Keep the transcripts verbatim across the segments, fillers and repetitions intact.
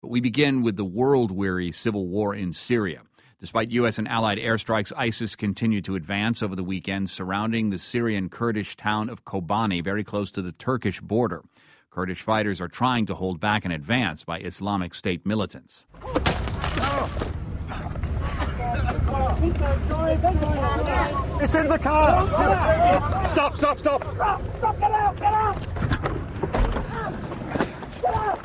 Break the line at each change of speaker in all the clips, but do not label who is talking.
But we begin with the world-weary civil war in Syria. Despite U S and allied airstrikes, ISIS continued to advance over the weekend, surrounding the Syrian Kurdish town of Kobani, very close to the Turkish border. Kurdish fighters are trying to hold back an advance by Islamic State militants.
It's in the car! Stop, stop, stop!
Stop, stop, get out, get out! Get out!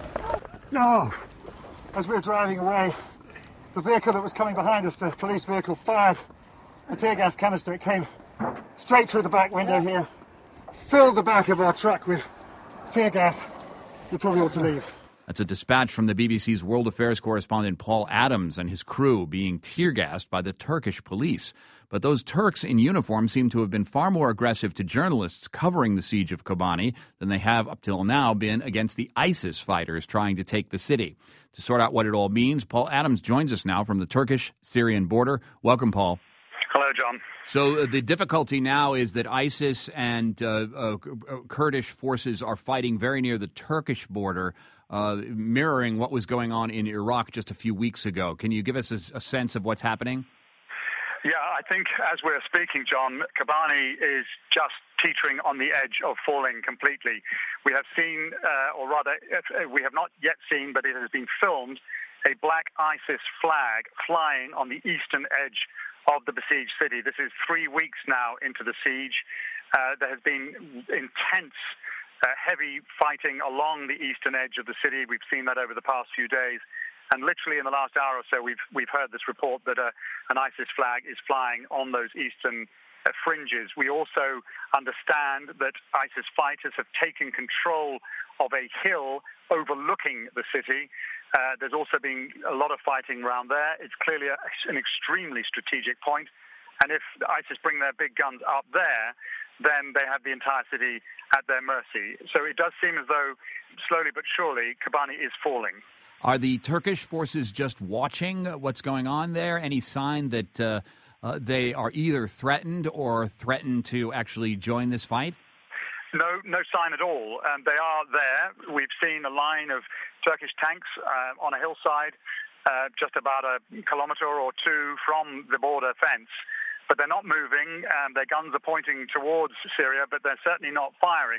No! As we were driving away, the vehicle that was coming behind us, the police vehicle, fired a tear gas canister. It came straight through the back window here, filled the back of our truck with tear gas. We probably ought to leave.
That's a dispatch from the B B C's World Affairs correspondent Paul Adams and his crew being tear-gassed by the Turkish police. But those Turks in uniform seem to have been far more aggressive to journalists covering the siege of Kobani than they have up till now been against the ISIS fighters trying to take the city. To sort out what it all means, Paul Adams joins us now from the Turkish-Syrian border. Welcome, Paul.
Hello, John.
So uh, the difficulty now is that ISIS and uh, uh, Kurdish forces are fighting very near the Turkish border, uh, mirroring what was going on in Iraq just a few weeks ago. Can you give us a, a sense of what's happening?
Yeah, I think as we're speaking, John, Kobani is just teetering on the edge of falling completely. We have seen, uh, or rather, we have not yet seen, but it has been filmed, a black ISIS flag flying on the eastern edge of the besieged city. This is three weeks now into the siege. Uh, there has been intense, uh, heavy fighting along the eastern edge of the city. We've seen that over the past few days. And literally in the last hour or so, we've we've heard this report that uh, an ISIS flag is flying on those eastern uh, fringes. We also understand that ISIS fighters have taken control of a hill overlooking the city. Uh, there's also been a lot of fighting around there. It's clearly a, an extremely strategic point. And if ISIS bring their big guns up there, then they have the entire city at their mercy. So it does seem as though, slowly but surely, Kobani is falling.
Are the Turkish forces just watching what's going on there? Any sign that uh, uh, they are either threatened or threatened to actually join this fight?
No, no sign at all. Um, they are there. We've seen a line of Turkish tanks uh, on a hillside uh, just about a kilometre or two from the border fence. But they're not moving. Um, their guns are pointing towards Syria, but they're certainly not firing.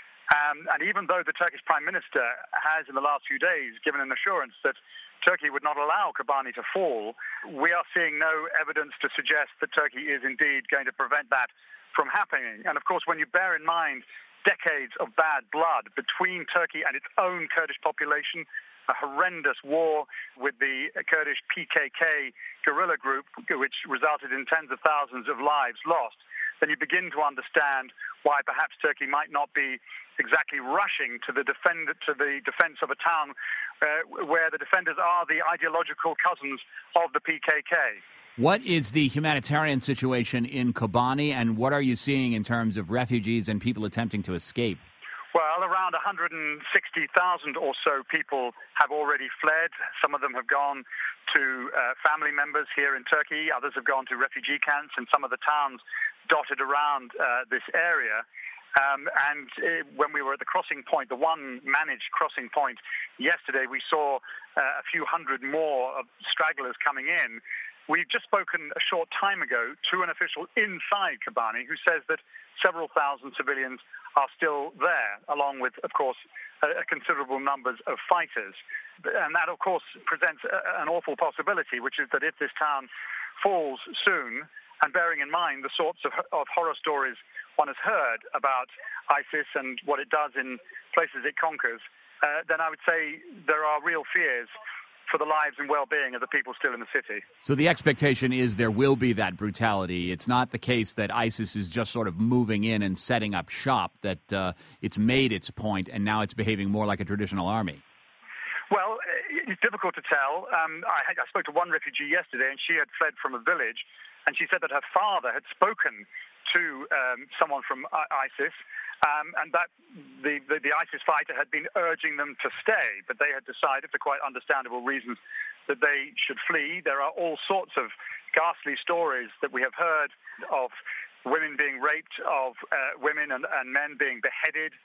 Um, and even though the Turkish Prime Minister has, in the last few days, given an assurance that Turkey would not allow Kobani to fall, we are seeing no evidence to suggest that Turkey is indeed going to prevent that from happening. And of course, when you bear in mind decades of bad blood between Turkey and its own Kurdish population, a horrendous war with the Kurdish P K K guerrilla group, which resulted in tens of thousands of lives lost, then you begin to understand why perhaps Turkey might not be exactly rushing to the defend to the defense of a town uh, where the defenders are the ideological cousins of the P K K.
What is the humanitarian situation in Kobani, and what are you seeing in terms of refugees and people attempting to escape?
Well, around one hundred sixty thousand or so people have already fled. Some of them have gone to uh, family members here in Turkey. Others have gone to refugee camps in some of the towns dotted around uh, this area. Um, and uh, when we were at the crossing point, the one managed crossing point yesterday, we saw uh, a few hundred more of stragglers coming in. We've just spoken a short time ago to an official inside Kobani who says that several thousand civilians are still there, along with, of course, a, a considerable numbers of fighters. And that, of course, presents a, an awful possibility, which is that if this town falls soon, and bearing in mind the sorts of, of horror stories one has heard about ISIS and what it does in places it conquers, uh, then I would say there are real fears for the lives and well-being of the people still in the city.
So the expectation is there will be that brutality. It's not the case that ISIS is just sort of moving in and setting up shop, that uh, it's made its point and now it's behaving more like a traditional army.
Well, it's difficult to tell. Um, I, I spoke to one refugee yesterday, and she had fled from a village, and she said that her father had spoken to um, someone from ISIS, um, and that the, the, the ISIS fighter had been urging them to stay, but they had decided, for quite understandable reasons, that they should flee. There are all sorts of ghastly stories that we have heard of women being raped, of uh, women and, and men being beheaded.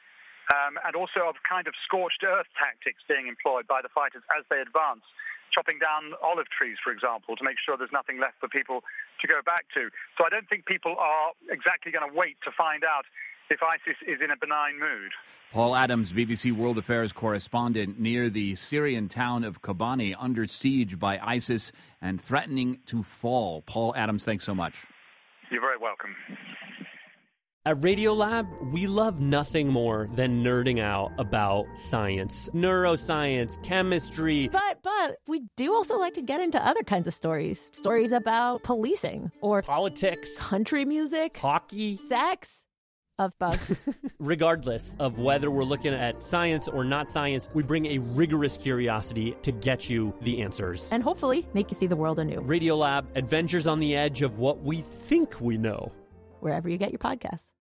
um, and also of kind of scorched earth tactics being employed by the fighters as they advance, chopping down olive trees, for example, to make sure there's nothing left for people to go back to. So I don't think people are exactly going to wait to find out if ISIS is in a benign mood.
Paul Adams, B B C World Affairs correspondent near the Syrian town of Kobani, under siege by ISIS and threatening to fall. Paul Adams, thanks so much.
You're very welcome.
At Radiolab, we love nothing more than nerding out about science, neuroscience, chemistry.
But, but we do also like to get into other kinds of stories. Stories about policing or
politics,
country music,
hockey,
sex. Of bugs.
Regardless of whether we're looking at science or not science, we bring a rigorous curiosity to get you the answers.
And hopefully make you see the world anew.
Radiolab, adventures on the edge of what we think we know.
Wherever you get your podcasts.